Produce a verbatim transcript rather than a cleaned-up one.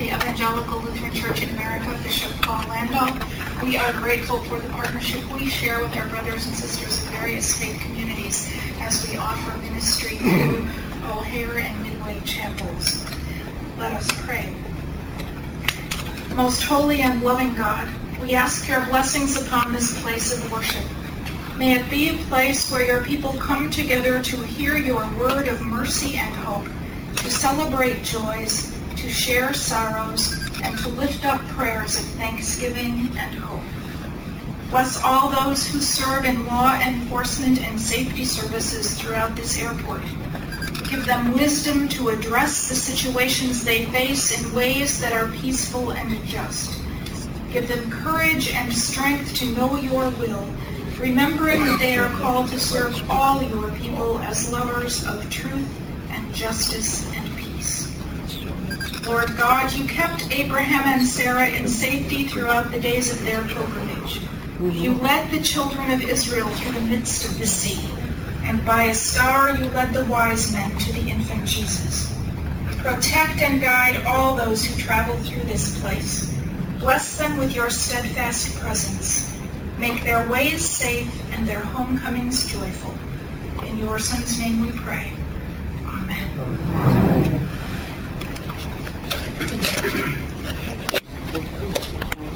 the Evangelical Lutheran Church in America, Bishop Paul Landau. We are grateful for the partnership we share with our brothers and sisters in various faith communities as we offer ministry through O'Hare and Midway chapels. Let us pray. Most holy and loving God, we ask your blessings upon this place of worship. May it be a place where your people come together to hear your word of mercy and hope, to celebrate joys, to share sorrows, and to lift up prayers of thanksgiving and hope. Bless all those who serve in law enforcement and safety services throughout this airport. Give them wisdom to address the situations they face in ways that are peaceful and just. Give them courage and strength to know your will, remembering that they are called to serve all your people as lovers of truth and justice and peace. Lord God, you kept Abraham and Sarah in safety throughout the days of their pilgrimage. You led the children of Israel through the midst of the sea, and by a star you led the wise men to the infant Jesus. Protect and guide all those who travel through this place. Bless them with your steadfast presence. Make their ways safe and their homecomings joyful. In your Son's name we pray. Amen.